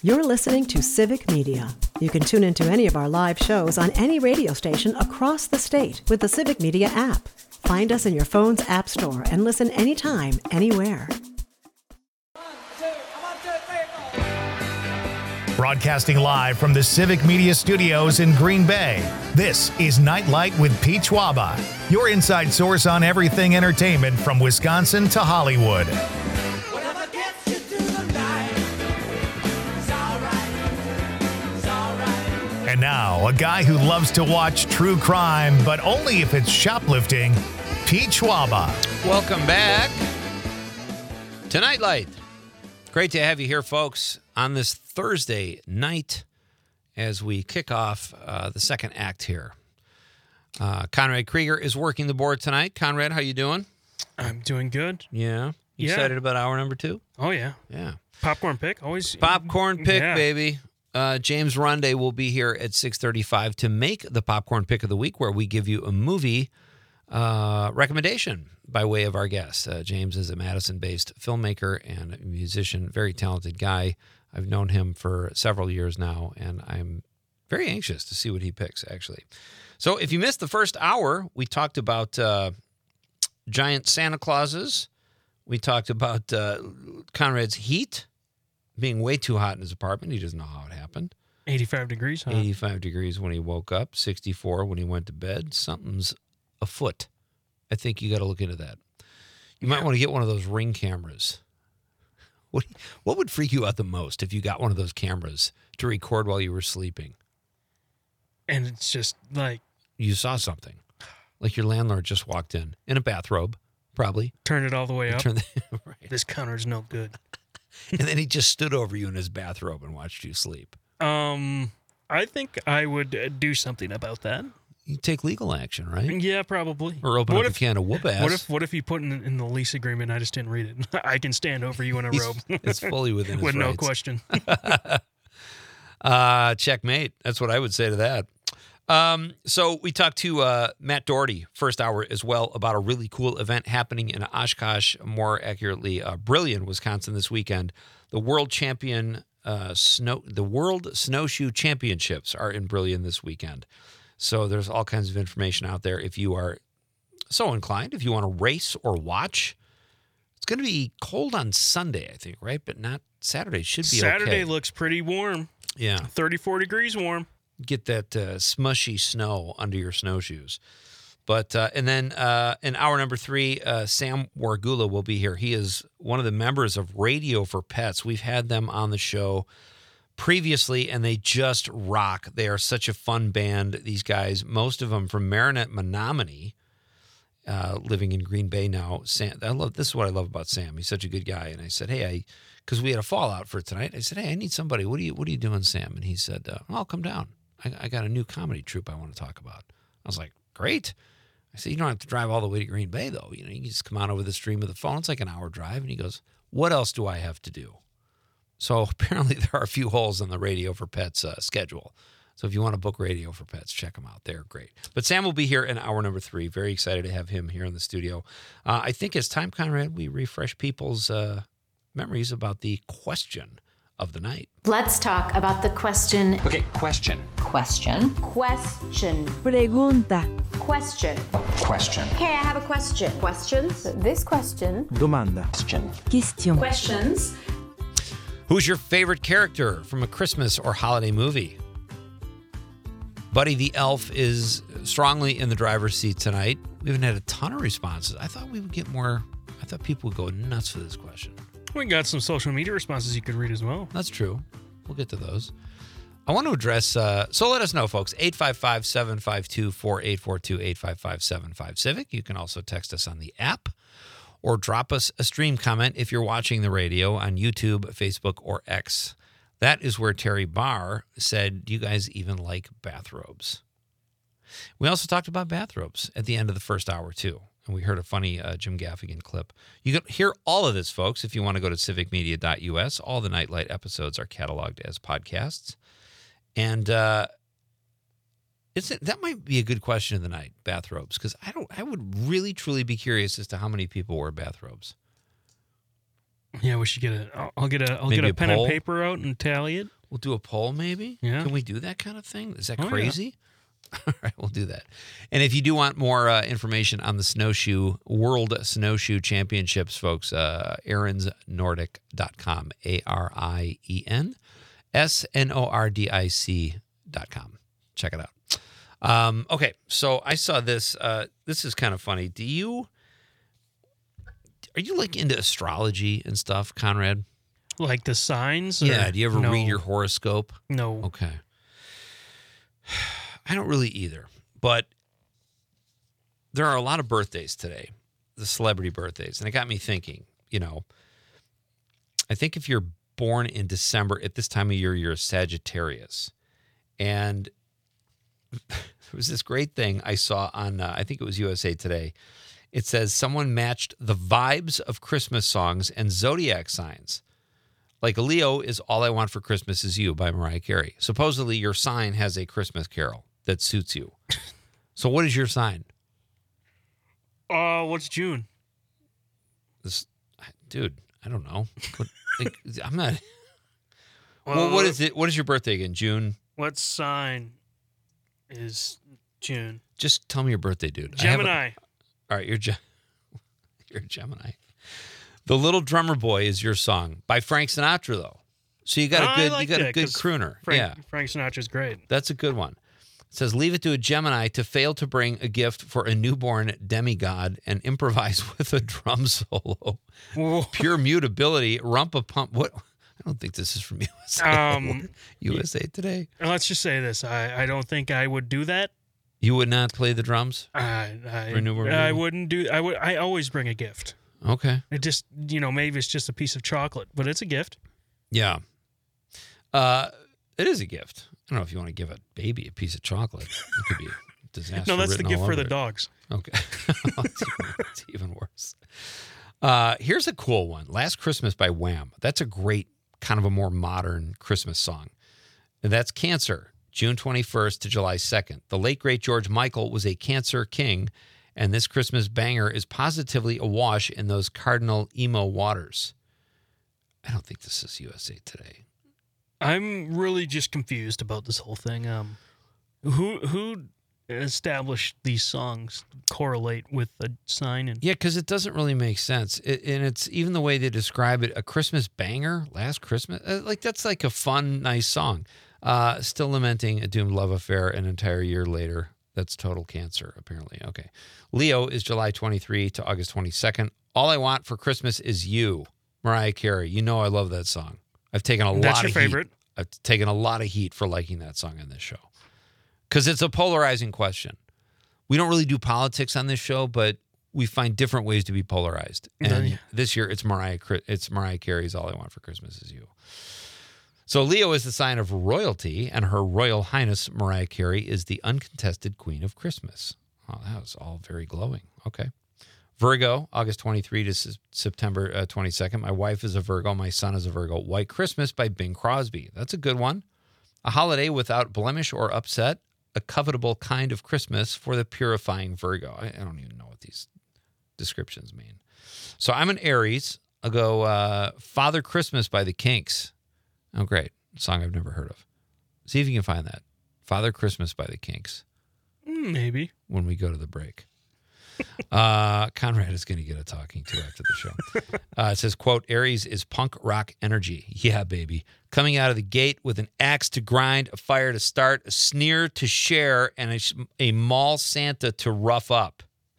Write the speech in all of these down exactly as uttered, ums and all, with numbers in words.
You're listening to Civic Media. You can tune into any of our live shows on any radio station across the state with the Civic Media app. Find us in your phone's app store and listen anytime, anywhere. Broadcasting live from the Civic Media Studios in Green Bay, this is Nightlight with Pete Schwaba, your inside source on everything entertainment from Wisconsin to Hollywood. And now, a guy who loves to watch true crime, but only if it's shoplifting, Pete Schwaba. Welcome back to Nightlight. Great to have you here, folks, on this Thursday night as we kick off uh, the second act here. Uh, Conrad Krieger is working the board tonight. Conrad, how you doing? I'm doing good. Yeah? You Yeah. excited about hour number two? Oh, yeah. Yeah. Popcorn pick, always. Popcorn pick, Yeah. baby. Uh, James Runde will be here at six thirty-five to make the popcorn pick of the week, where we give you a movie uh, recommendation by way of our guest. Uh, James is a Madison-based filmmaker and musician, very talented guy. I've known him for several years now, and I'm very anxious to see what he picks, actually. So if you missed the first hour, we talked about uh, giant Santa Clauses. We talked about uh, Conrad's heat being way too hot in his apartment. He doesn't know how it happened. eighty-five degrees, huh? eighty-five degrees when he woke up, sixty-four when he went to bed. Something's afoot. I think you got to look into that. You might want to get one of those Ring cameras. What what would freak you out the most if you got one of those cameras to record while you were sleeping? And it's just like, You saw something. Like your landlord just walked in, in a bathrobe, probably. turn it all the way up. Turn the, right. This counter's no good. And then he just stood over you in his bathrobe and watched you sleep. Um, I think I would uh, do something about that. You take legal action, right? Yeah, probably. Or open what up if, a can of whoop ass. What if What if you put in, in the lease agreement? I just didn't read it. I can stand over you in a He's- robe. It's fully within his with no rights. question. uh, checkmate. That's what I would say to that. Um, so we talked to uh, Matt Doherty first hour as well about a really cool event happening in Oshkosh, more accurately, uh, Brillion, Wisconsin this weekend. The world champion uh, snow, the World Snowshoe Championships are in Brillion this weekend. So there's all kinds of information out there if you are so inclined, if you want to race or watch. It's going to be cold on Sunday, I think, right? But not Saturday. Should be Saturday okay. looks pretty warm. Yeah. thirty-four degrees warm. Get that uh, smushy snow under your snowshoes. But, uh, and then uh, in hour number three, uh, Sam Wargula will be here. He is one of the members of Radio for Pets. We've had them on the show previously, and they just rock. They are such a fun band, these guys, most of them from Marinette, Menominee, uh, living in Green Bay now. Sam, I love, this is what I love about Sam. He's such a good guy. And I said, hey, I, because we had a fallout for tonight. I said, hey, I need somebody. What are you, what are you doing, Sam? And he said, uh, well, come down. I, I got a new comedy troupe I want to talk about. I was like, great. I said, you don't have to drive all the way to Green Bay, though. You know, you can just come on over the stream of the phone. It's like an hour drive. And he goes, what else do I have to do? So apparently there are a few holes in the Radio for Pets uh, schedule. So if you want to book Radio for Pets, check them out. They're great. But Sam will be here in hour number three. Very excited to have him here in the studio. Uh, I think it's time, Conrad, we refresh people's uh, memories about the question of the night. Let's talk about the question. Okay, question. Question. Question. Pregunta. Question. Question. Okay, I have a question. Questions? This question. Domanda. Question. Question. Questions. Who's your favorite character from a Christmas or holiday movie? Buddy the Elf is strongly in the driver's seat tonight. We haven't had a ton of responses. I thought we would get more. I thought people would go nuts for this question. We got some social media responses you could read as well. That's true. We'll get to those. I want to address, uh, so let us know, folks, eight five five, seven five two, four eight four two, eight five five, seven five Civic. You can also text us on the app or drop us a stream comment if you're watching the radio on YouTube, Facebook, or X. That is where Terry Barr said, do you guys even like bathrobes? We also talked about bathrobes at the end of the first hour, too. And we heard a funny uh, Jim Gaffigan clip. You can hear all of this, folks, if you want to go to civic media dot U S. All the Nightlight episodes are cataloged as podcasts. And uh, it's that might be a good question of the night, bathrobes, because I don't. I would really, truly be curious as to how many people wear bathrobes. Yeah, we should get a. I'll- I'll get a. I'll Maybe get a, a pen poll? and paper out and tally it. We'll do a poll, maybe. Yeah. Can we do that kind of thing? Is that Oh, yeah. crazy? All right, we'll do that. And if you do want more uh, information on the Snowshoe World Snowshoe Championships, folks, uh, aarons nordic dot com, A R I E N S N O R D I C dot com. Check it out. Um, okay, so I saw this. Uh, this is kind of funny. Do you, are you like into astrology and stuff, Conrad? Like the signs. Or? Yeah. Do you ever No. read your horoscope? No. Okay. I don't really either, but there are a lot of birthdays today, the celebrity birthdays, and it got me thinking, you know, I think if you're born in December at this time of year, you're a Sagittarius. And there was this great thing I saw on, uh, I think it was U S A Today. It says someone matched the vibes of Christmas songs and zodiac signs. Like Leo is All I Want for Christmas Is You by Mariah Carey. Supposedly your sign has a Christmas carol that suits you. So what is your sign? Uh, what's June? This, dude, I don't know. What, like, I'm not. Well, what is it? What is your birthday again? June? What sign is June? Just tell me your birthday, dude. I have a- Gemini. all right, you're Ge- you're a Gemini. The Little Drummer Boy is your song by Frank Sinatra, though. So you got a I good, like you got a that, good 'cause crooner. Frank, Yeah, Frank Sinatra's great. that's a good one. It says, leave it to a Gemini to fail to bring a gift for a newborn demigod and improvise with a drum solo. Whoa. Pure mutability, rump a pump. What? I don't think this is from U S A. Um, U S A Today. Let's just say this: I, I don't think I would do that. You would not play the drums? I I, For a newborn I baby? wouldn't do. I would. I always bring a gift. Okay. It just, you know, maybe it's just a piece of chocolate, but it's a gift. Yeah. Uh, it is a gift. I don't know if you want to give a baby a piece of chocolate. It could be a disaster. No, that's the written gift all for over the it. dogs. Okay. It's even, it's even worse. Uh, here's a cool one. Last Christmas by Wham. That's a great, kind of a more modern Christmas song. And that's Cancer, June twenty-first to July second. The late, great George Michael was a Cancer king, and this Christmas banger is positively awash in those cardinal emo waters. I don't think this is U S A Today. I'm really just confused about this whole thing. Um, who who established these songs correlate with a sign? And Yeah, because it doesn't really make sense. It, and it's even the way they describe it, a Christmas banger, Last Christmas. uh, Like, that's like a fun, nice song. Uh, still lamenting a doomed love affair an entire year later. That's total Cancer, apparently. Okay. Leo is July twenty-third to August twenty-second. All I Want for Christmas Is You, Mariah Carey. You know I love that song. I've taken a That's lot your of favorite? heat. I've taken a lot of heat for liking that song on this show. Because it's a polarizing question. We don't really do politics on this show, but we find different ways to be polarized. And Yeah. this year, it's Mariah. It's Mariah Carey's "All I Want for Christmas Is You." So Leo is the sign of royalty, and Her Royal Highness Mariah Carey is the uncontested Queen of Christmas. Oh, that was all very glowing. Okay. Virgo, August twenty-third to S- September uh, twenty-second. My wife is a Virgo. My son is a Virgo. White Christmas by Bing Crosby. That's a good one. A holiday without blemish or upset. A covetable kind of Christmas for the purifying Virgo. I, I don't even know what these descriptions mean. So I'm an Aries. I'll go uh, Father Christmas by the Kinks. Oh, great. A song I've never heard of. See if you can find that. Father Christmas by the Kinks Mm, maybe. when we go to the break. Uh, Conrad is going to get a talking to after the show. Uh, it says, quote, Aries is punk rock energy. Yeah, baby. Coming out of the gate with an axe to grind, a fire to start, a sneer to share, and a, a mall Santa to rough up.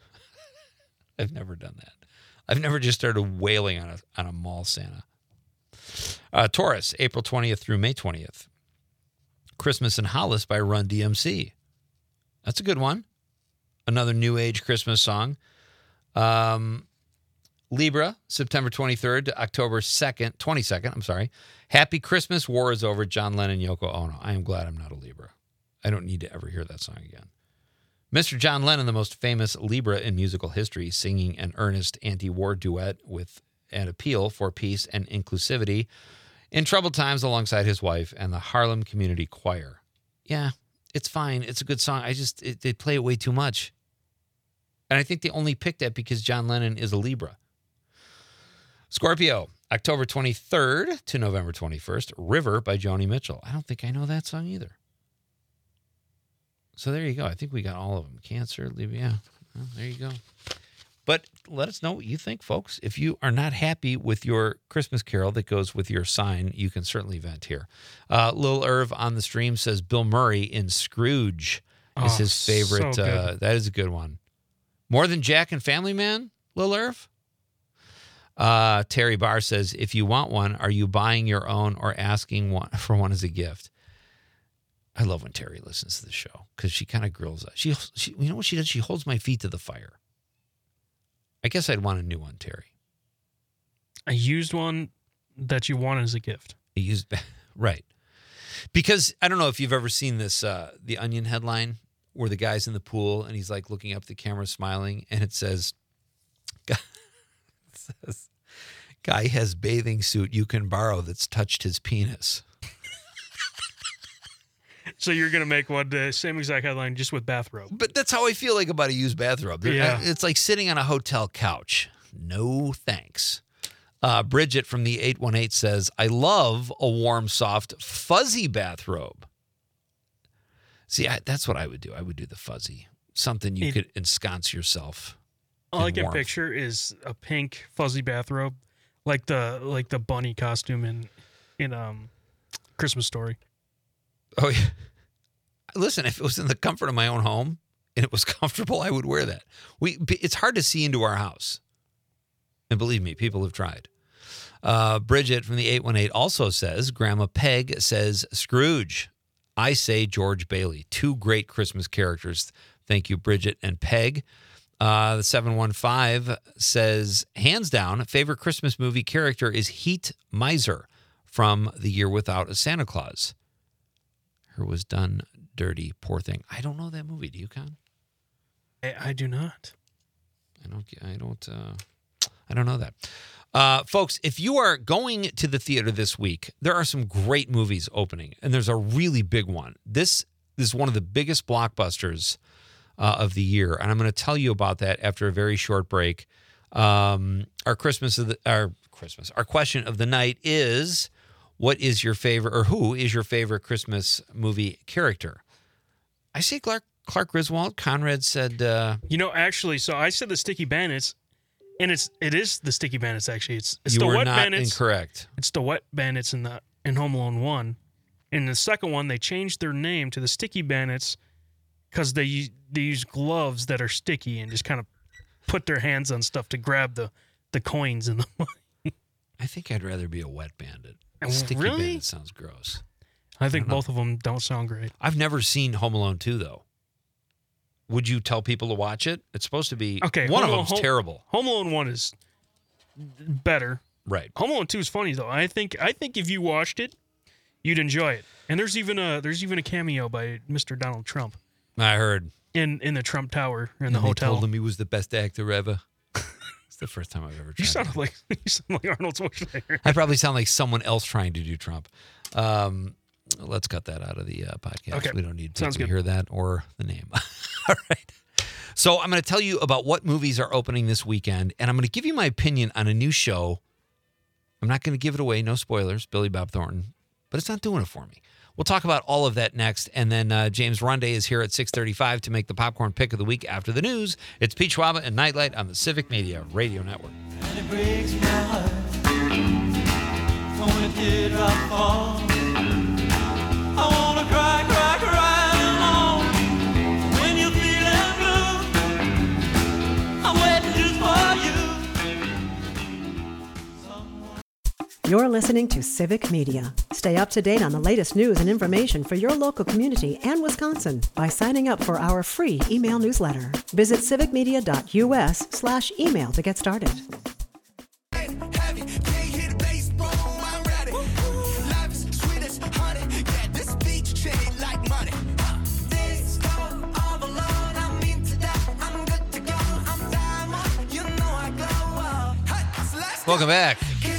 I've never done that. I've never just started wailing on a, on a mall Santa. Uh, Taurus, April twentieth through May twentieth. Christmas in Hollis by Run D M C. That's a good one. Another New Age Christmas song. Um, Libra, September twenty-third to October second, twenty-second, I'm sorry. Happy Christmas, War is Over, John Lennon, Yoko Ono. I am glad I'm not a Libra. I don't need to ever hear that song again. Mister John Lennon, the most famous Libra in musical history, singing an earnest anti-war duet with an appeal for peace and inclusivity in troubled times alongside his wife and the Harlem Community Choir. Yeah, it's fine. It's a good song. I just, it, they play it way too much. And I think they only picked that because John Lennon is a Libra. Scorpio, October twenty-third to November twenty-first, River by Joni Mitchell. I don't think I know that song either. So there you go. I think we got all of them. Cancer, yeah. Well, there you go. But let us know what you think, folks. If you are not happy with your Christmas carol that goes with your sign, you can certainly vent here. Uh, Lil Irv on the stream says Bill Murray in Scrooge is Oh, his favorite. so good. Uh, that is a good one. More than Jack and Family Man, Lil Irv? Uh, Terry Barr says, if you want one, are you buying your own or asking one for one as a gift? I love when Terry listens to the show because she kind of grills us. She, she, you know what she does? She holds my feet to the fire. I guess I'd want a new one, Terry. A used one that you want as a gift. A used, right? Because I don't know if you've ever seen this, uh, the Onion headline where the guy's in the pool and he's like looking up at the camera, smiling, and it says, it says, "Guy has bathing suit you can borrow that's touched his penis." So you're going to make one, the same exact headline, just with bathrobe. But that's how I feel like about a used bathrobe. They're- Yeah. It's like sitting on a hotel couch. No thanks. Uh, Bridget from the eight one eight says, I love a warm, soft, fuzzy bathrobe. See, I, that's what I would do. I would do the fuzzy. Something you It- could ensconce yourself All I in can warmth. picture is a pink fuzzy bathrobe, like the like the bunny costume in in um Christmas Story. Oh, yeah. Listen, if it was in the comfort of my own home and it was comfortable, I would wear that. We, it's hard to see into our house. And believe me, people have tried. Uh, Bridget from the eight one eight also says, Grandma Peg says Scrooge. I say George Bailey. Two great Christmas characters. Thank you, Bridget and Peg. Uh, the seven one five says, hands down, favorite Christmas movie character is Heat Miser from The Year Without a Santa Claus. Her was done dirty, poor thing. I don't know that movie. Do you, Con? I, I do not. I don't. I don't. Uh, I don't know that. Uh, folks, if you are going to the theater this week, there are some great movies opening, and there's a really big one. This, this is one of the biggest blockbusters uh, of the year, and I'm going to tell you about that after a very short break. Um, our Christmas of the our Christmas. Our question of the night is, what is your favorite, or who is your favorite Christmas movie character? I say Clark Clark Griswold. Conrad said, uh, You know, actually, so I said the Sticky Bandits, and it's it is the Sticky Bandits. Actually, it's it's you the were Wet not Bandits. incorrect. It's the Wet Bandits in the in Home Alone one. In the second one, they changed their name to the Sticky Bandits because they they use gloves that are sticky and just kind of put their hands on stuff to grab the the coins in the money. I think I'd rather be a wet bandit. Oh, Sticky really? bandit sounds gross. I think I don't know. both of them don't sound great. I've never seen Home Alone two, though. Would you tell people to watch it? It's supposed to be. Okay, one Home of Alone- them's Home- terrible. Home Alone one is better. Right. Home Alone two is funny though. I think I think if you watched it, you'd enjoy it. And there's even a there's even a cameo by Mister Donald Trump I heard. in in the Trump Tower in the And they hotel. told him he was the best actor ever. It's the first time I've ever tried. You to sound do like you sound like Arnold Schwarzenegger. I probably sound like someone else trying to do Trump. Um, let's cut that out of the uh, podcast. Okay. We don't need people Sounds to good. hear that or the name. All right. So I'm going to tell you about what movies are opening this weekend, and I'm going to give you my opinion on a new show. I'm not going to give it away. No spoilers. Billy Bob Thornton. But it's not doing it for me. We'll talk about all of that next. And then uh, James Ronde is here at six thirty-five to make the popcorn pick of the week after the news. It's Pete Schwaba and Nightlight on the Civic Media Radio Network. And it breaks my heart when a teardrop falls. I wanna cry, cry, cry alone. When you're feeling blue, I'm waiting just for you. You're listening to Civic Media. Stay up to date on the latest news and information for your local community and Wisconsin by signing up for our free email newsletter. Visit civicmedia.us slash email to get started. Welcome back.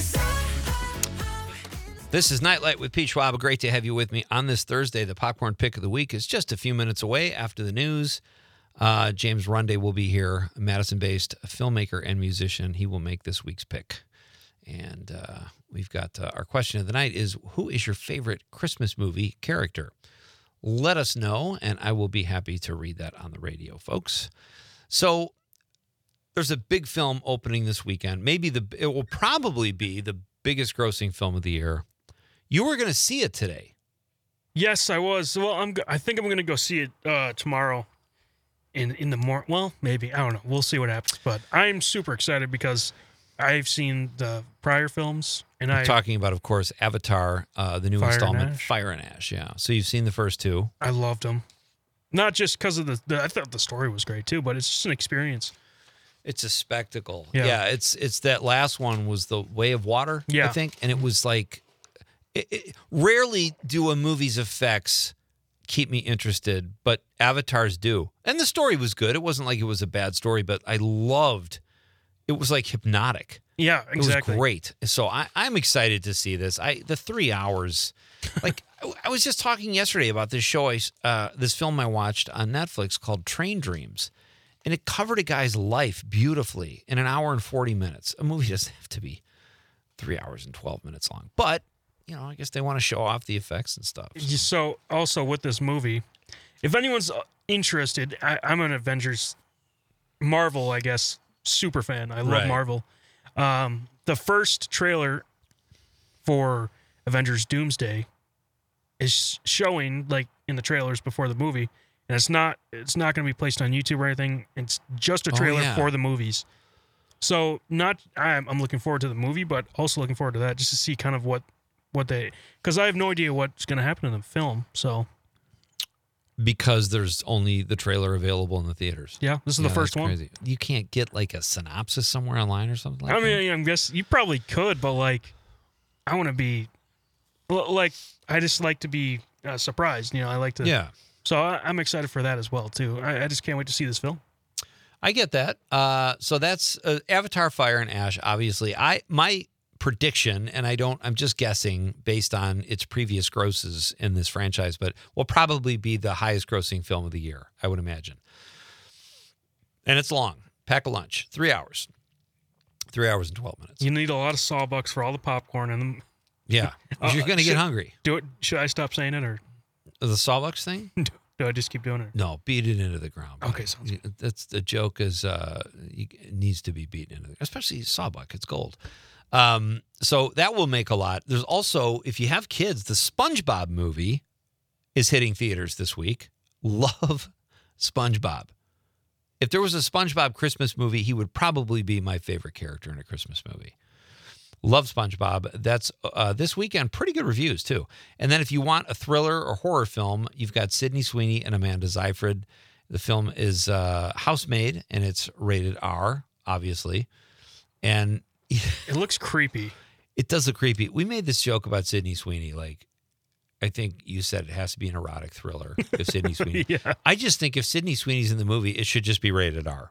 This is Nightlight with Pete Schwab. Great to have you with me on this Thursday. The popcorn pick of the week is just a few minutes away after the news. Uh, James Runde will be here, a Madison-based filmmaker and musician. He will make this week's pick. And uh, we've got uh, our question of the night is, who is your favorite Christmas movie character? Let us know, and I will be happy to read that on the radio, folks. So there's a big film opening this weekend. Maybe the it will probably be the biggest grossing film of the year. You were going to see it today. Yes, I was. Well, I'm. go- I think I'm going to go see it uh, tomorrow. In in the morning. Well, maybe I don't know. We'll see what happens. But I'm super excited because I've seen the prior films, and I Talking about, of course, Avatar, uh, the new Fire and installment, Ash. Fire and Ash. Yeah. So you've seen the first two. I loved them. Not just because of the, the. I thought the story was great too, but it's just an experience. It's a spectacle. Yeah. Yeah. It's it's that last one was The Way of Water, I Yeah. think, and it was like, it, it, rarely do a movie's effects keep me interested, but Avatars do. And the story was good. It wasn't like it was a bad story, but I loved. It was like hypnotic. Yeah, exactly. It was great. So I, I'm excited to see this. I the three hours, like I, I was just talking yesterday about this show, I, uh, this film I watched on Netflix called Train Dreams, and it covered a guy's life beautifully in an hour and forty minutes. A movie doesn't have to be three hours and twelve minutes long, but you know, I guess they want to show off the effects and stuff. So. So also with this movie, if anyone's interested, I, I'm an Avengers, Marvel, I guess, super fan. I love Right. Marvel. Um, the first trailer for Avengers Doomsday is showing like in the trailers before the movie, and it's not it's not going to be placed on YouTube or anything. It's just a Oh, trailer yeah. for the movies. So not I'm, I'm looking forward to the movie, but also looking forward to that just to see kind of what what they because I have no idea what's going to happen in the film. So Because there's only the trailer available in the theaters. yeah, this is Yeah, the first that's one. crazy. You can't get like a synopsis somewhere online or something like I that? mean, I guess you probably could, but like, I want to be, well, like, I just like to be uh, surprised. You know, I like to. Yeah. So I, I'm excited for that as well too. I, I just can't wait to see this film. I get that. Uh, so that's uh, Avatar, Fire and Ash. Obviously, I my prediction, and I don't. I'm just guessing based on its previous grosses in this franchise, but will probably be the highest grossing film of the year. I would imagine. And it's long. Pack a lunch. Three hours. Three hours and twelve minutes. You need a lot of sawbucks for all the popcorn and them. Yeah, Uh, you're going to should- get hungry. Do it. Should I stop saying it or The Sawbucks thing? do I just keep doing it? No, beat it into the ground. buddy. Okay, sounds You- That's the joke. Is uh, you- it needs to be beaten into, the, especially Sawbuck. It's gold. Um, so that will make a lot. There's also, if you have kids, the SpongeBob movie is hitting theaters this week. Love SpongeBob. If there was a SpongeBob Christmas movie, he would probably be my favorite character in a Christmas movie. Love SpongeBob. That's uh, this weekend. Pretty good reviews, too. And then if you want a thriller or horror film, you've got Sydney Sweeney and Amanda Seyfried. The film is uh, Housemaid, and it's rated R, obviously. And It looks creepy. it does look creepy. We made this joke about Sydney Sweeney. Like, I think you said it has to be an erotic thriller if Sydney Sweeney. Yeah. I just think if Sydney Sweeney's in the movie, it should just be rated R.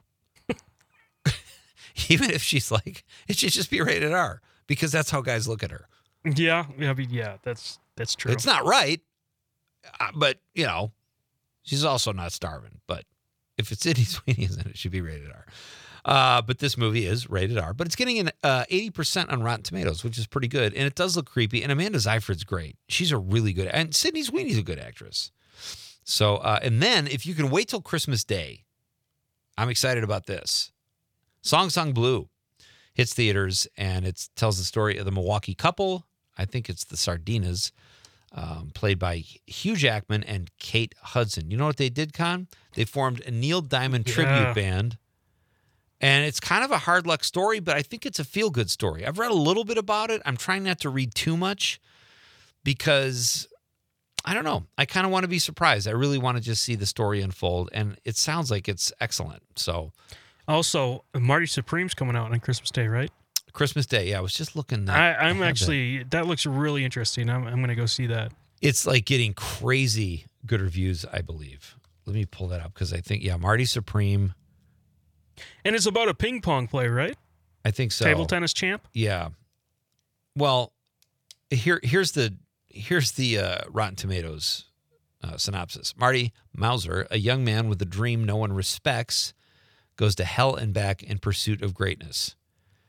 Even if she's like, it should just be rated R because that's how guys look at her. Yeah. I mean, yeah. That's that's true. It's not right, uh, but, you know, she's also not starving. But if it's Sydney Sweeney, then it should be rated R. Uh, but this movie is rated R. But it's getting an uh, eighty percent on Rotten Tomatoes, which is pretty good. And it does look creepy. And Amanda Seyfried's great. She's a really good, and Sydney Sweeney's a good actress. So, uh, and then if you can wait till Christmas Day, I'm excited about this. Song Song Blue hits theaters, and it tells the story of the Milwaukee couple. I think it's the Sardinas, um, played by Hugh Jackman and Kate Hudson. You know what they did, Con? They formed a Neil Diamond Yeah. tribute band. And it's kind of a hard luck story, but I think it's a feel-good story. I've read a little bit about it. I'm trying not to read too much because, I don't know, I kind of want to be surprised. I really want to just see the story unfold, and it sounds like it's excellent. So, Also, Marty Supreme's coming out on Christmas Day, right? Christmas Day, yeah, I was just looking. At, I, I'm had that. actually that looks really interesting. I'm I'm gonna go see that. It's like getting crazy good reviews, I believe. Let me pull that up because I think, yeah, Marty Supreme. And it's about a ping pong player, right? I think so. Table tennis champ. Yeah. Well, here here's the here's the uh, Rotten Tomatoes uh, synopsis. Marty Mauser, a young man with a dream no one respects, goes to hell and back in pursuit of greatness.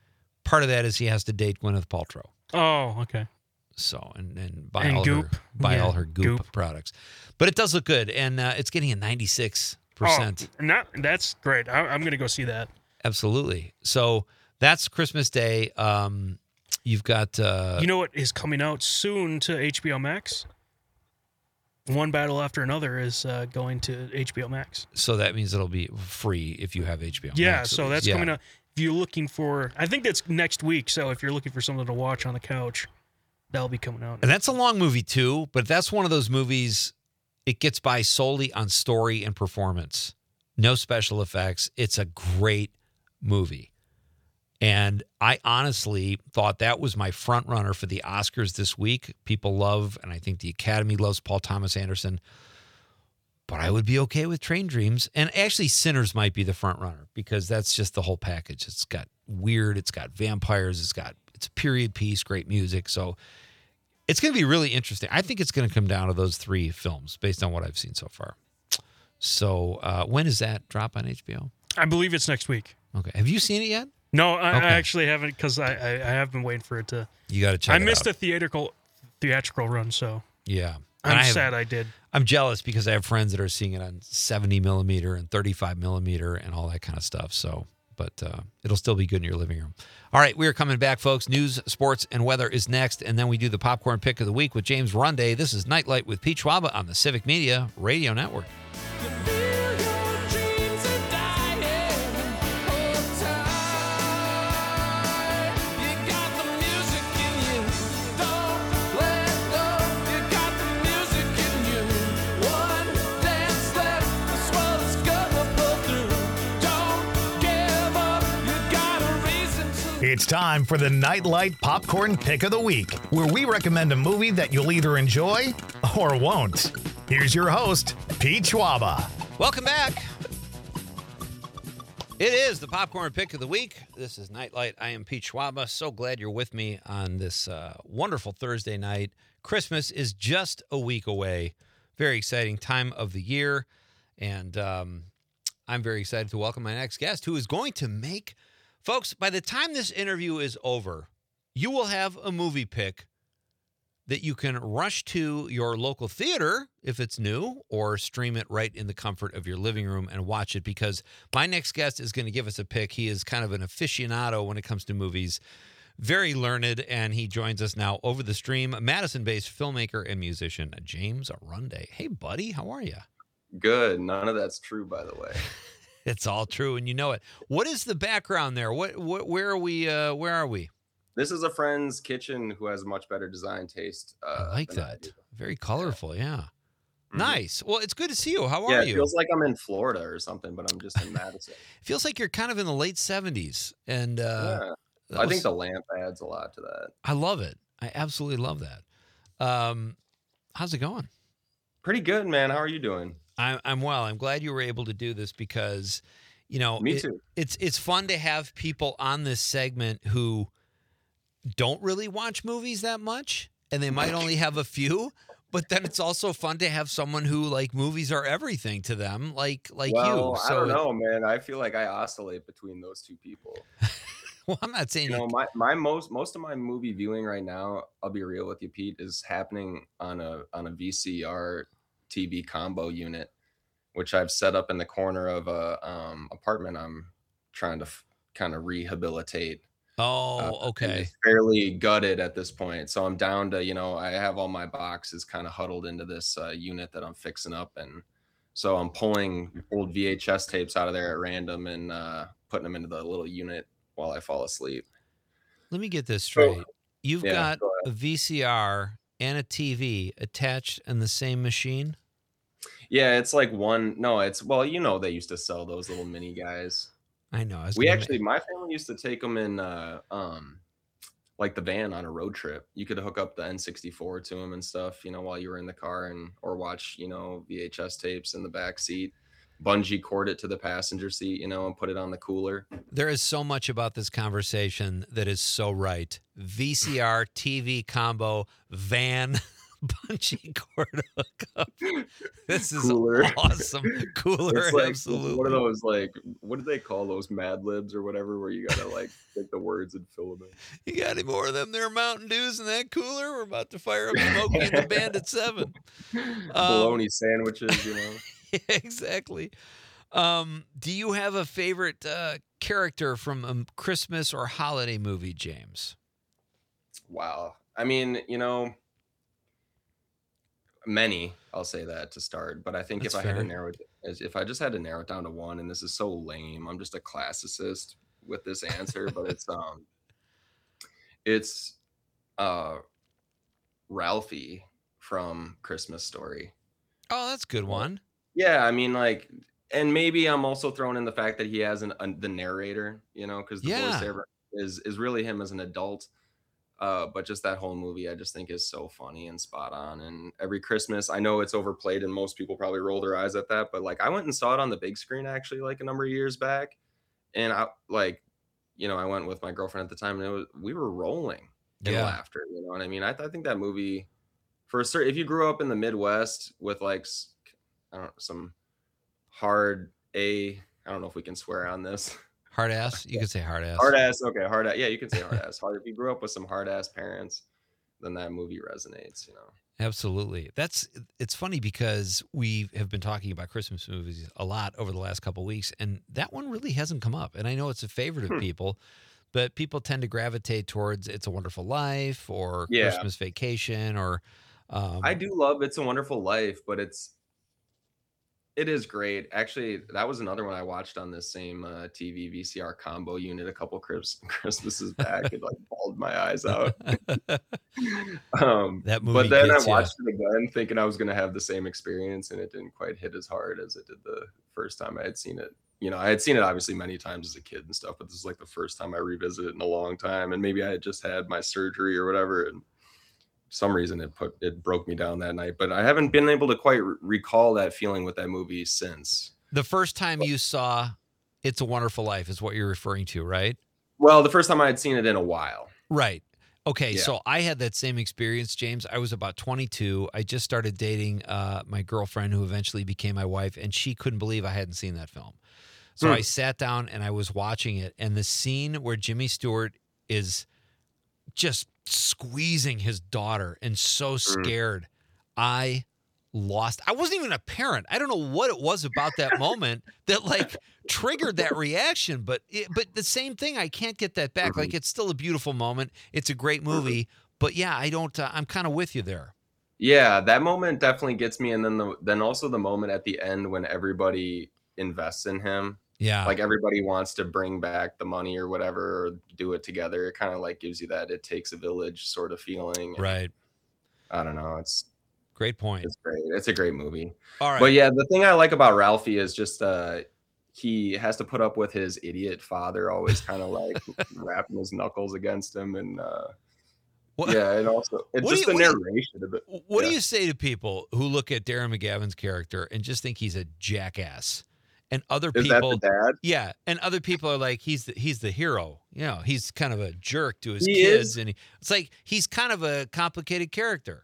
part of that is he has to date Gwyneth Paltrow. Oh, okay. So and and buy And all Goop. her buy Yeah, all her Goop, Goop. products, but it does look good, and uh, it's getting a ninety-six percent. Oh, not, that's great. I, I'm going to go see that. Absolutely. So that's Christmas Day. Um, you've got uh, You know what is coming out soon to H B O Max? One Battle After Another is uh, going to H B O Max. so that means it'll be free if you have H B O. Yeah, Max, at so least. that's Yeah. coming out. If you're looking for, I think that's next week. So if you're looking for something to watch on the couch, that'll be coming out. And that's a long movie too, but that's one of those movies. It gets by solely on story and performance, no special effects. It's a great movie. And I honestly thought that was my front runner for the Oscars this week. People love, and I think the Academy loves Paul Thomas Anderson. But I would be okay with Train Dreams. And actually, Sinners might be the front runner because that's just the whole package. It's got weird, it's got vampires, it's got it's a period piece, great music. So it's going to be really interesting. I think it's going to come down to those three films based on what I've seen so far. So uh, when does that drop on H B O? I believe it's next week. Okay. Have you seen it yet? No, I, Okay. I actually haven't because I, I, I have been waiting for it to. You got to check I it missed out. a theatrical theatrical run, so Yeah. And I'm I have- sad I did. I'm jealous because I have friends that are seeing it on seventy millimeter and thirty-five millimeter and all that kind of stuff. So, but uh, it'll still be good in your living room. All right, we are coming back, folks. News, sports, and weather is next. And then we do the popcorn pick of the week with James Runday. This is Nightlight with Pete Schwaba on the Civic Media Radio Network. It's time for the Nightlight Popcorn Pick of the Week, where we recommend a movie that you'll either enjoy or won't. Here's your host, Pete Schwaba. Welcome back. It is the Popcorn Pick of the Week. This is Nightlight. I am Pete Schwaba. So glad you're with me on this uh, wonderful Thursday night. Christmas is just a week away. Very exciting time of the year. And um, I'm very excited to welcome my next guest, who is going to make... Folks, by the time this interview is over, you will have a movie pick that you can rush to your local theater if it's new, or stream it right in the comfort of your living room and watch it, because my next guest is going to give us a pick. He is kind of an aficionado when it comes to movies, very learned, and he joins us now over the stream. Madison-based filmmaker and musician James Runday. Hey, buddy, how are you? Good. None of that's true, by the way. It's all true, and you know it. What is the background there? What, what where are we? Uh, where are we? This is a friend's kitchen who has much better design taste. Uh, I like than I that. do. Very colorful, yeah. Mhm. Nice. Well, it's good to see you. How Yeah, are it you? feels like I'm in Florida or something, but I'm just in Madison. Feels like you're kind of in the late seventies, and uh, yeah. that I was- think the lamp adds a lot to that. I love it. I absolutely love that. Um, how's it going? Pretty good, man. How are you doing? I'm I'm well. I'm glad you were able to do this because, you know, Me it- too. it's it's fun to have people on this segment who don't really watch movies that much, and they might only have a few. But then it's also fun to have someone who, like, movies are everything to them, like like well, you. I So don't it- know, man. I feel like I oscillate between those two people. well, I'm not saying You you. know, my, my most most of my movie viewing right now, I'll be real with you, Pete, is happening on a on a V C R T V combo unit, which I've set up in the corner of a um, apartment I'm trying to f- kind of rehabilitate. Oh, Uh, and okay. it's fairly gutted at this point, so I'm down to, you know, I have all my boxes kind of huddled into this uh, unit that I'm fixing up, and so I'm pulling old V H S tapes out of there at random and uh, putting them into the little unit while I fall asleep. Let me get this straight. You've yeah, got go a V C R and a T V attached in the same machine? Yeah, it's like one. No, it's well, you know, they used to sell those little mini guys. I know. I was We gonna ma- actually, my family used to take them in, uh, um, like the van on a road trip. You could hook up the N sixty-four to them and stuff, you know, while you were in the car, and or watch, you know, V H S tapes in the back seat. Bungee cord it to the passenger seat, you know, and put it on the cooler. There is so much about this conversation that is so right. V C R, T V combo, van. bungee cord hookup. This is Cooler. awesome. Cooler, It's like absolutely. one of those, like, what do they call those Mad Libs or whatever, where you gotta like take the words and fill them in. You got any more of them there Mountain Dews in that cooler? We're about to fire up Smokey and the Bandit seven. Um, Bologna sandwiches, you know. Yeah, exactly. Um, do you have a favorite uh, character from a Christmas or holiday movie, James? Wow. I mean, you know, many, I'll say that to start, but I think That's if I had to fair. narrow it, as- if I just had to narrow it down to one, and this is so lame, I'm just a classicist with this answer, but it's um, it's uh, Ralphie from Christmas Story. Oh, that's a good one. Yeah, I mean, like, and maybe I'm also throwing in the fact that he has an, an the narrator, you know, because the Yeah. voiceover is is really him as an adult. Uh, but just that whole movie, I just think is so funny and spot on. And every Christmas, I know it's overplayed, and most people probably roll their eyes at that. But like, I went and saw it on the big screen actually, like a number of years back, and I like, you know, I went with my girlfriend at the time, and it was we were rolling in Yeah. laughter. You know what I mean? I, I think that movie, for a certain, if you grew up in the Midwest with like, s- I don't know, some hard A, I don't know if we can swear on this. Hard ass. You could say hard ass. Hard ass, okay, hard ass. Yeah, you can say hard ass. Hard. If you grew up with some hard ass parents, then that movie resonates. You know. Absolutely. That's it's funny because we have been talking about Christmas movies a lot over the last couple of weeks, and that one really hasn't come up. And I know it's a favorite of Hmm. people, but people tend to gravitate towards It's a Wonderful Life or Yeah. Christmas Vacation or um, I do love It's a Wonderful Life, but it's it is great. Actually, that was another one I watched on this same uh, T V V C R combo unit a couple Chris- Christmases back. It like bawled my eyes out. um, That movie but then I gets ya. watched it again, thinking I was going to have the same experience, and it didn't quite hit as hard as it did the first time I had seen it. You know, I had seen it obviously many times as a kid and stuff, but this is like the first time I revisited it in a long time. And maybe I had just had my surgery or whatever, and for some reason it put it broke me down that night. But I haven't been able to quite re- recall that feeling with that movie since. the first time you saw It's a Wonderful Life is what you're referring to, right? Well, the first time I had seen it in a while. Right. Okay, Yeah. so I had that same experience, James. I was about twenty-two. I just started dating uh, my girlfriend, who eventually became my wife, and she couldn't believe I hadn't seen that film. So Hmm. I sat down and I was watching it, and the scene where Jimmy Stewart is just squeezing his daughter and so scared, I lost. I wasn't even a parent. I don't know what it was about that moment that like triggered that reaction, but it, but the same thing, I can't get that back. Mhm. Like, it's still a beautiful moment. It's a great movie, but yeah, I don't. Uh, I'm kind of with you there. Yeah, that moment definitely gets me. And then the then also the moment at the end when everybody invests in him. Yeah, Like everybody wants to bring back the money or whatever, or do it together. It kind of like gives you that it takes a village sort of feeling. And right. I don't know. It's Great point. it's great. It's a great movie. All right. But yeah, the thing I like about Ralphie is just uh he has to put up with his idiot father always kind of like rapping his knuckles against him, and uh What- yeah, and also it's What do just you- the what do you- narration of it. What Yeah. do you say to people who look at Darren McGavin's character and just think he's a jackass, and other Is that people? the dad? Yeah, and other people are like, he's the, he's the hero. You know, he's kind of a jerk to his He kids, is. and he, it's like he's kind of a complicated character.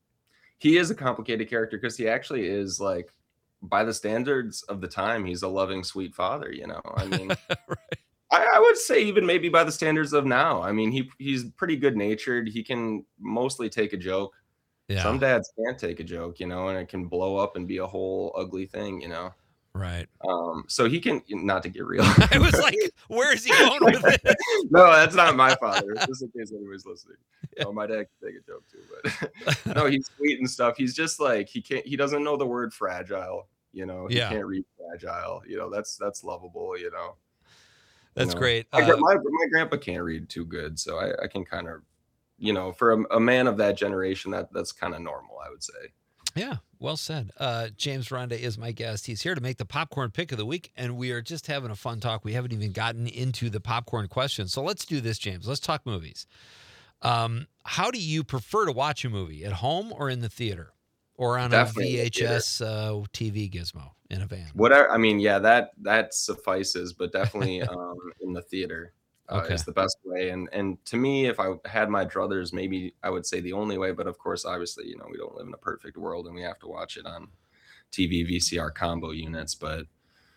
He is a complicated character because he actually is like, by the standards of the time, he's a loving, sweet father. You know, I mean, Right. I, I would say even maybe by the standards of now. I mean, he he's pretty good natured. He can mostly take a joke. Yeah, Some dads can't take a joke, you know, and it can blow up and be a whole ugly thing, you know. right. Um, so he can, not to get real. I was like, where is he going with this? No, that's not my father. Just in case anybody's listening. No, my dad can take a joke too, but no, he's sweet and stuff. He's just like he can't. He doesn't know the word fragile. You know, he Yeah. can't read fragile. You know, that's that's lovable. You know, That's know. great. My, gra- Uh, my my grandpa can't read too good, so I, I can kind of, you know, for a, a man of that generation, that that's kind of normal, I would say. Yeah, well said. Uh, James Ronda is my guest. He's here to make the popcorn pick of the week, and we are just having a fun talk. We haven't even gotten into the popcorn question. So let's do this, James. Let's talk movies. Um, how do you prefer to watch a movie, at home or in the theater? Or on Definitely in a the V H S uh, T V gizmo in a van? Whatever. I mean, yeah, that that suffices, but definitely um, in the theater. uh, Okay. is the best way. And and to me, if I had my druthers, maybe I would say the only way. But of course, obviously, you know, we don't live in a perfect world, and we have to watch it on T V V C R combo units. But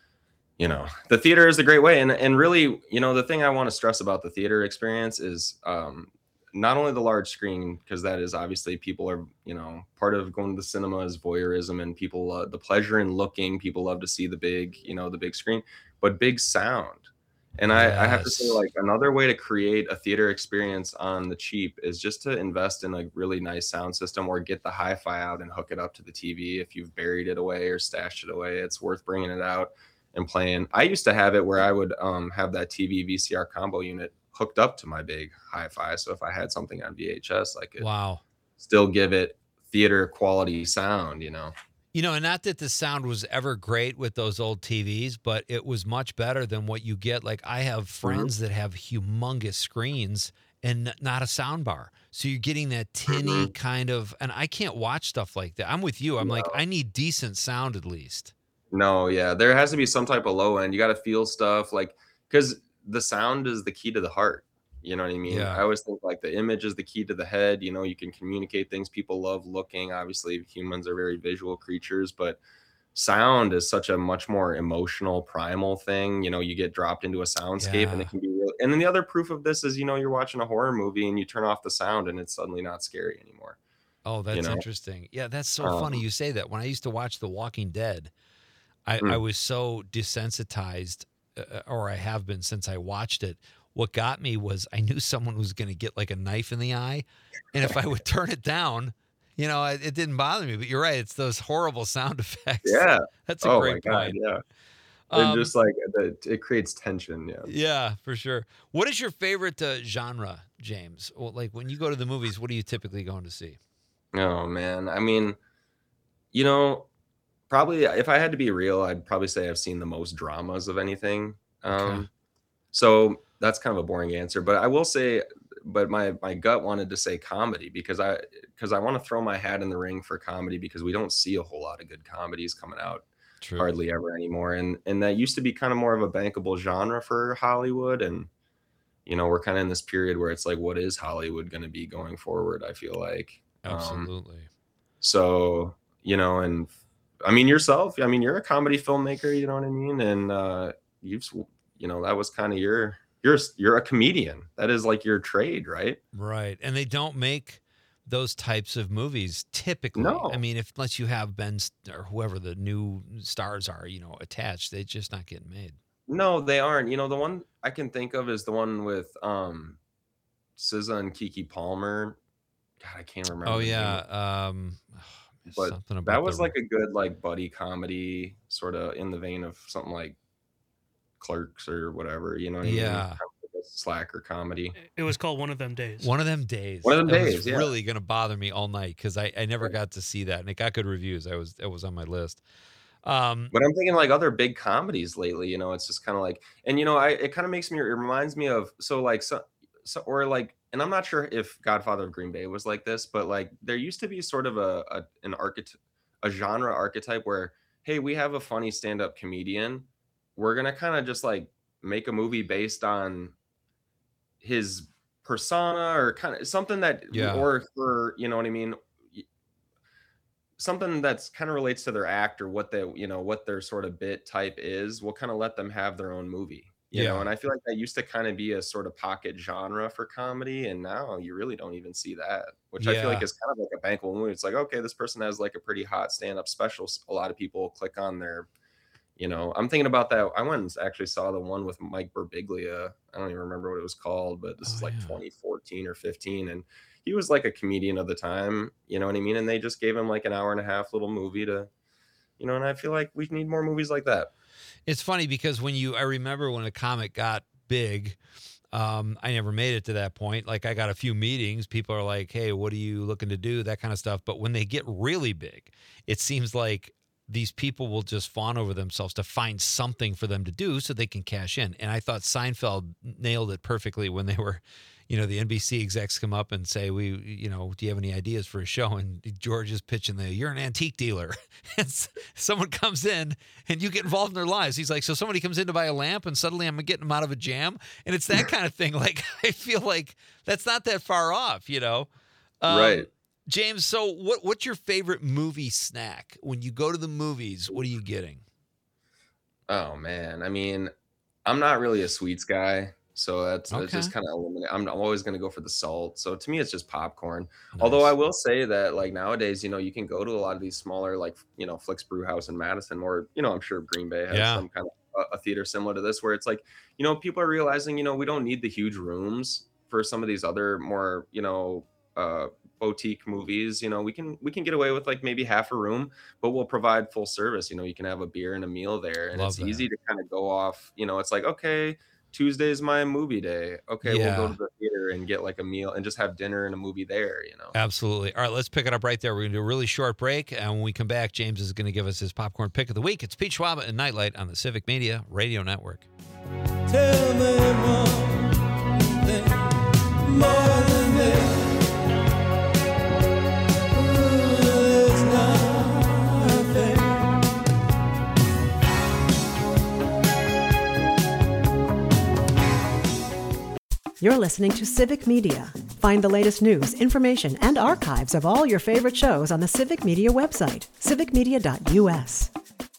you know, the theater is a great way. And and really, you know, the thing I want to stress about the theater experience is um, not only the large screen, because that is obviously people are, you know, part of going to the cinema is voyeurism, and people uh, the pleasure in looking. People love to see the big, you know, the big screen, but big sound. And I, I have to say, Yes. like, another way to create a theater experience on the cheap is just to invest in a really nice sound system, or get the hi-fi out and hook it up to the T V. If you've buried it away or stashed it away, it's worth bringing it out and playing. I used to have it where I would um, have that T V V C R combo unit hooked up to my big hi-fi. So if I had something on V H S, I could Wow. still give it theater quality sound, you know? You know, and not that the sound was ever great with those old T Vs, but it was much better than what you get. Like, I have friends that have humongous screens and n- not a sound bar. So you're getting that tinny Mhm. kind of, and I can't watch stuff like that. I'm with you. I'm like, No. I need decent sound at least. No, yeah, there has to be some type of low end. You got to feel stuff, like, because the sound is the key to the heart. You know what I mean? Yeah. I always think like the image is the key to the head. You know, you can communicate things. People love looking. Obviously, humans are very visual creatures, but sound is such a much more emotional, primal thing. You know, you get dropped into a soundscape, and Yeah. it can be real. And then the other proof of this is, you know, you're watching a horror movie and you turn off the sound, and it's suddenly not scary anymore. Oh, that's know? interesting. Yeah, that's so funny Um, you say that. When I used to watch The Walking Dead, I, I Mm. was so desensitized, uh, or I have been since I watched it. What got me was I knew someone was going to get like a knife in the eye. And if I would turn it down, you know, it, it didn't bother me. But you're right. It's those horrible sound effects. Yeah. That's a Oh great my God. point. Yeah. And Um, just like the, it creates tension. Yeah. yeah, for sure. What is your favorite uh, genre, James? Well, like when you go to the movies, what are you typically going to see? Oh man. I mean, you know, probably if I had to be real, I'd probably say I've seen the most dramas of anything. Okay. Um, so that's kind of a boring answer, but I will say, but my my gut wanted to say comedy, because I because I want to throw my hat in the ring for comedy, because we don't see a whole lot of good comedies coming out True. hardly ever anymore, and and that used to be kind of more of a bankable genre for Hollywood. And you know, we're kind of in this period where it's like, what is Hollywood going to be going forward? I feel like. Um, Absolutely. so, you know, and I mean, yourself, I mean, you're a comedy filmmaker, you know what I mean? And uh, you've, s- you know, that was kind of your, you're, s- you're a comedian. That is like your trade, right? Right. And they don't make those types of movies typically. No. I mean, if unless you have Ben St- or whoever the new stars are, you know, attached, they're just not getting made. No, they aren't. You know, the one I can think of is the one with um S Z A and Kiki Palmer. God, I can't remember. Oh the name yeah. of it, Um but something about that was the, like a good, like, buddy comedy, sort of in the vein of something like Clerks or whatever, you know what I mean? Yeah. Kind of like a slacker comedy. It was called One of Them Days. one of them days. One of them That was days, yeah. really gonna bother me all night because I, I never got to see that, and it got good reviews. I was it was on my list. Um But I'm thinking like other big comedies lately, you know, it's just kind of like, and you know, I it kind of makes me, it reminds me of, so like so, so or like, and I'm not sure if Godfather of Green Bay was like this, but like there used to be sort of a, a an archetype, a genre archetype where, hey, we have a funny stand-up comedian, we're gonna kind of just like make a movie based on his persona, or kind of something that, Yeah. or for, you know what I mean, something that's kind of relates to their act, or what they, you know, what their sort of bit type is. We'll kind of let them have their own movie, you know. Yeah. And I feel like that used to kind of be a sort of pocket genre for comedy, and now you really don't even see that, which I feel like Yeah. is kind of like a bankable movie. It's like, okay, this person has like a pretty hot stand-up special, s- a lot of people click on their, you know. I'm thinking about that. I went and actually saw the one with Mike Birbiglia. I don't even remember what it was called, but this Oh, is like yeah. twenty fourteen or fifteen, and he was like a comedian of the time, you know what I mean? And they just gave him like an hour and a half little movie to, you know, and I feel like we need more movies like that. It's funny because when you, I remember when a comic got big, um, I never made it to that point. Like I got a few meetings. People are like, hey, what are you looking to do? That kind of stuff. But when they get really big, it seems like these people will just fawn over themselves to find something for them to do so they can cash in. And I thought Seinfeld nailed it perfectly when they were, you know, the N B C execs come up and say, we, you know, do you have any ideas for a show? And George is pitching the, you're an antique dealer. And someone comes in and you get involved in their lives. He's like, so somebody comes in to buy a lamp and suddenly I'm getting them out of a jam. And it's that kind of thing. Like, I feel like that's not that far off, you know? Um, Right. James, so what, what's your favorite movie snack? When you go to the movies, what are you getting? Oh man, I mean, I'm not really a sweets guy, so that's, that's Okay. just kind of eliminate. I'm, I'm always going to go for the salt. So to me, it's just popcorn. Although I will say that like nowadays, you know, you can go to a lot of these smaller, like, you know, Flicks Brew House in Madison, or, you know, I'm sure Green Bay has Yeah. some kind of a, a theater similar to this, where it's like, you know, people are realizing, you know, we don't need the huge rooms for some of these other more, you know, uh, boutique movies. You know, we can we can get away with like maybe half a room, but we'll provide full service. You know, you can have a beer and a meal there, and Love it's that. easy to kind of go off. You know, it's like, okay, Tuesday's my movie day. Okay, Yeah. we'll go to the theater and get like a meal and just have dinner and a movie there. You know. Absolutely. All right, let's pick it up right there. We're going to do a really short break. And when we come back, James is going to give us his popcorn pick of the week. It's Pete Schwaba and Nightlight on the Civic Media Radio Network. Tell me one thing more than this. There's nothing. You're listening to Civic Media. Find the latest news, information, and archives of all your favorite shows on the Civic Media website, civic media dot u s.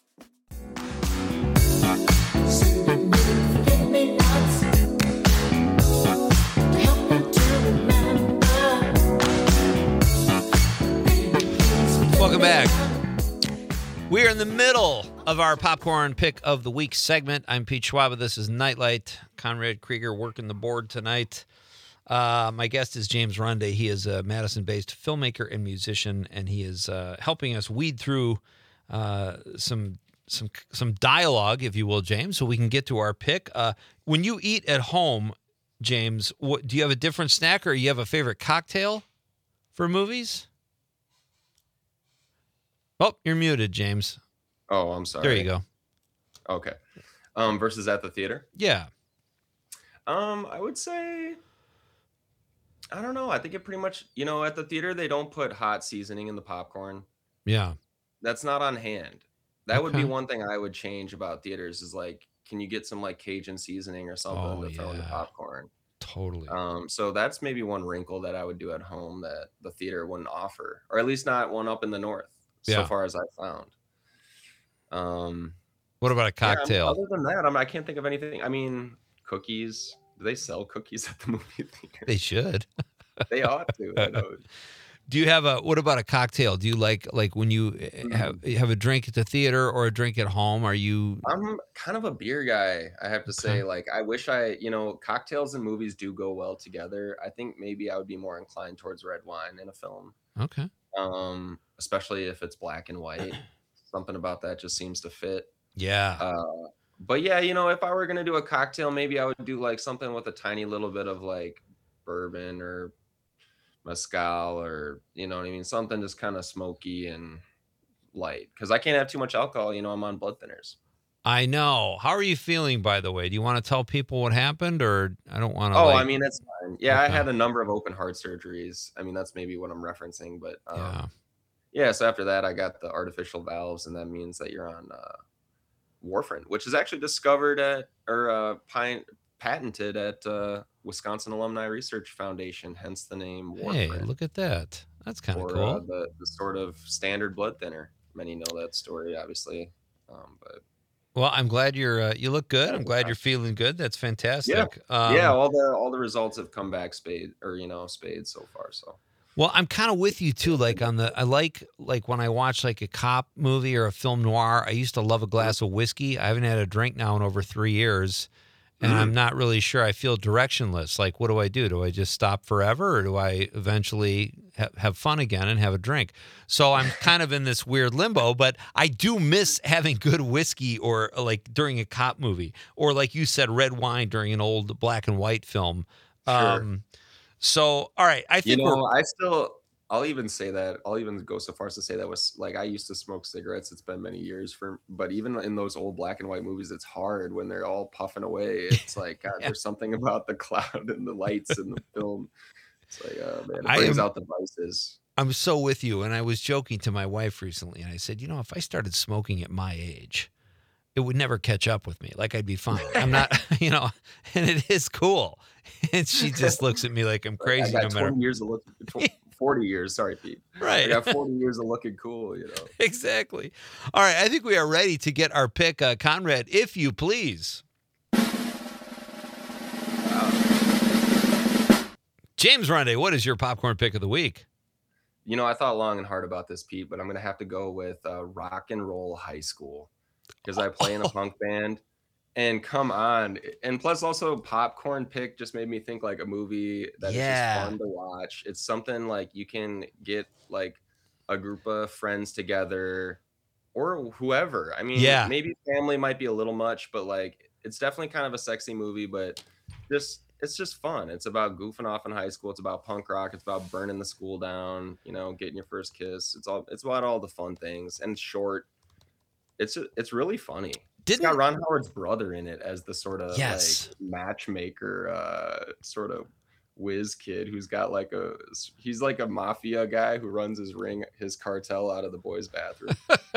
Welcome back. We are in the middle of our popcorn pick of the week segment. I'm Pete Schwaba. This is Nightlight. Conrad Krieger working the board tonight. Uh, my guest is James Runde. He is a Madison-based filmmaker and musician, and he is uh, helping us weed through uh, some some some dialogue, if you will, James, so we can get to our pick. Uh, when you eat at home, James, what, do you have a different snack, or you have a favorite cocktail for movies? Oh, you're muted, James. Oh, I'm sorry. There you go. Okay. Um, versus at the theater. Yeah. Um, I would say, I don't know. I think it pretty much, you know, at the theater they don't put hot seasoning in the popcorn. Yeah. That's not on hand. That would be Okay. one thing I would change about theaters is like, can you get some like Cajun seasoning or something Oh, to throw in the yeah. popcorn? Totally. Um, so that's maybe one wrinkle that I would do at home that the theater wouldn't offer, or at least not one up in the north, Yeah. so far as I found. Um, What about a yeah, I mean, cocktail? other than that, I'm, I can't think of anything. I mean, cookies. Do they sell cookies at the movie theater? They should. They ought to. I know. Do you have a what about a cocktail? Do you like like when you Mm-hmm. have have a drink at the theater or a drink at home? Are you I'm kind of a beer guy, I have to Okay. say. Like, I wish I, you know, cocktails and movies do go well together. I think maybe I would be more inclined towards red wine in a film, okay? um, especially if it's black and white. Something about that just seems to fit. Yeah. Uh, but yeah, you know, if I were gonna do a cocktail, maybe I would do like something with a tiny little bit of like bourbon or mezcal, or you know what I mean, something just kind of smoky and light. Because I can't have too much alcohol. You know, I'm on blood thinners. I know. How are you feeling, by the way? Do you want to tell people what happened, or I don't want to? Oh, like, I mean, it's fine. Yeah, Okay. I had a number of open heart surgeries. I mean, that's maybe what I'm referencing. But um, yeah. yeah, so after that, I got the artificial valves, and that means that you're on uh, warfarin, which is actually discovered at or uh, pine, patented at uh, Wisconsin Alumni Research Foundation, hence the name Hey, warfarin. look at that. That's kind of or cool. uh, the, the sort of standard blood thinner. Many know that story, obviously. Um, but Well, I'm glad you're. Uh, you look good. Yeah, I'm glad okay. you're feeling good. That's fantastic. Um, yeah, all the all the results have come back spade or you know spade so far. So Well, I'm kind of with you too. Like on the, I like like when I watch like a cop movie or a film noir. I used to love a glass of whiskey. I haven't had a drink now in over three years, and Mhm. I'm not really sure. I feel directionless. Like, what do I do? Do I just stop forever, or do I eventually ha- have fun again and have a drink? So I'm kind of in this weird limbo. But I do miss having good whiskey, or like during a cop movie, or like you said, red wine during an old black and white film. Sure. Um, so, all right, I you think know, we're I still I'll even say that I'll even go so far as to say that was like I used to smoke cigarettes. It's been many years for, but even in those old black and white movies, it's hard when they're all puffing away. It's like God, Yeah. there's something about the cloud and the lights in the film. It's like oh man, it I brings am- out the vices. I'm so with you. And I was joking to my wife recently, and I said, you know, if I started smoking at my age, it would never catch up with me. Like I'd be fine. I'm not, you know, and it is cool. And she just looks at me like I'm crazy. I No got matter. twenty years of looking, tw- forty years. Sorry, Pete. I Right. got forty years of looking cool. You know. Exactly. All right. I think we are ready to get our pick. Uh, Conrad, if you please. James Runday, what is your popcorn pick of the week? You know, I thought long and hard about this, Pete, but I'm gonna have to go with uh, Rock and Roll High School because I play in a punk band. And come on, and plus also popcorn pick just made me think like a movie that Yeah. is just fun to watch. It's something like you can get like a group of friends together or whoever. I mean, Yeah. maybe family might be a little much, but like it's definitely kind of a sexy movie, but just it's just fun. It's about goofing off in high school. It's about punk rock. It's about burning the school down, you know, getting your first kiss. It's all it's about all the fun things and short. It's it's really funny. It's Didn't got Ron Howard's brother in it as the sort of Yes. like matchmaker, uh, sort of whiz kid who's got like a he's like a mafia guy who runs his ring, his cartel out of the boys' bathroom.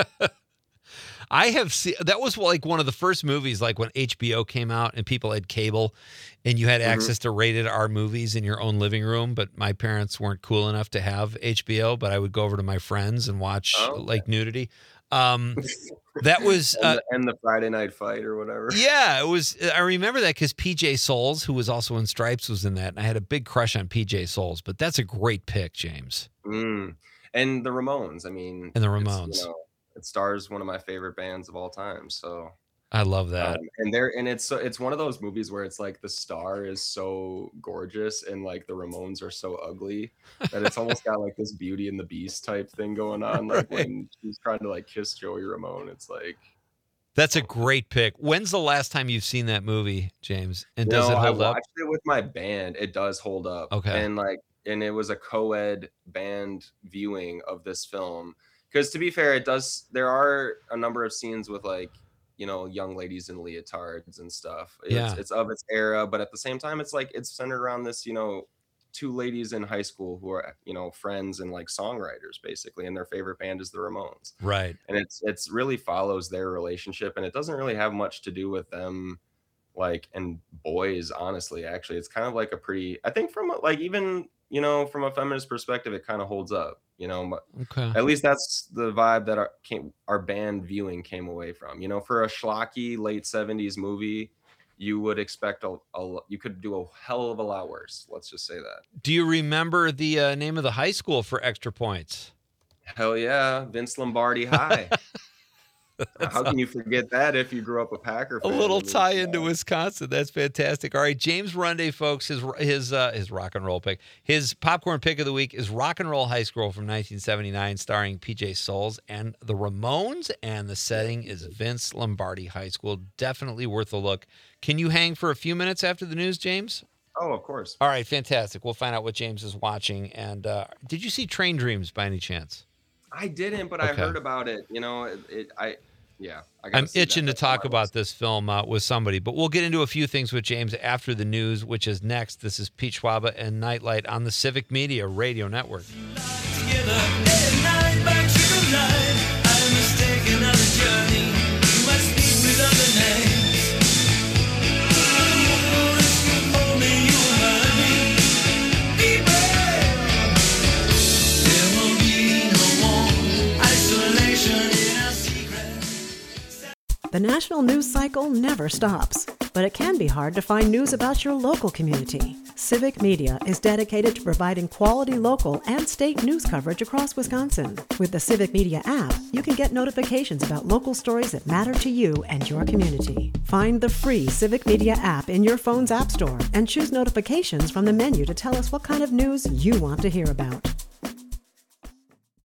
I have seen that was like one of the first movies, like when H B O came out and people had cable and you had Mhm. access to rated R movies in your own living room. But my parents weren't cool enough to have H B O, but I would go over to my friends and watch Oh, okay. like nudity. Um, that was, and, uh, the, and the Friday Night Fight or whatever. yeah, it was. I remember that because P J Souls, who was also in Stripes, was in that. And I had a big crush on P J Souls, but that's a great pick, James. Mm. And the Ramones. I mean, And the it's, Ramones. you know, it stars one of my favorite bands of all time. So I love that. Um, and there, and it's so it's one of those movies where it's like the star is so gorgeous and like the Ramones are so ugly that it's almost got like this Beauty and the Beast type thing going on. Like Right. when she's trying to like kiss Joey Ramone, it's like That's a great pick. When's the last time you've seen that movie, James? And does no, it hold I up? watched it with my band. It does hold up. Okay. And like, and it was a co-ed band viewing of this film. Because to be fair, it does. There are a number of scenes with like, you know, young ladies in leotards and stuff. It's, Yeah. it's of its era, but at the same time, it's like it's centered around this, you know, two ladies in high school who are, you know, friends and like songwriters basically, and their favorite band is the Ramones. Right. And it's it's really follows their relationship, and it doesn't really have much to do with them like and boys, honestly. Actually, it's kind of like a pretty, I think from a- like even, you know, from a feminist perspective, it kind of holds up, you know. But Okay. at least that's the vibe that our came, our band viewing came away from. You know, for a schlocky late seventies movie, you would expect a, a you could do a hell of a lot worse. Let's just say that. Do you remember the uh, name of the high school for Extra Points? Hell yeah, Vince Lombardi High. How can you forget that if you grew up a Packer A fan? little I mean, tie yeah. into Wisconsin. That's fantastic. All right, James Runday, folks, his his uh, his rock and roll pick, his popcorn pick of the week is Rock and Roll High School from nineteen seventy-nine, starring P J Souls and the Ramones, and the setting is Vince Lombardi High School. Definitely worth a look. Can you hang for a few minutes after the news, James? Oh, of course. All right, fantastic. We'll find out what James is watching. And uh, did you see Train Dreams by any chance? I didn't, but I Okay. heard about it. You know, it, it I yeah. I gotta I'm see that. itching to That's on talk my about list. this film uh, with somebody, but we'll get into a few things with James after the news, which is next. This is Pete Schwaba and Nightlight on the Civic Media Radio Network. Together at night by triple light, I'm mistaken on a journey. You must speak with other names. Oh, if you hold me, you'll hurt me. Beware. There will be no more isolation in our secret. The national news cycle never stops, but it can be hard to find news about your local community. Civic Media is dedicated to providing quality local and state news coverage across Wisconsin. With the Civic Media app, you can get notifications about local stories that matter to you and your community. Find the free Civic Media app in your phone's app store and choose notifications from the menu to tell us what kind of news you want to hear about.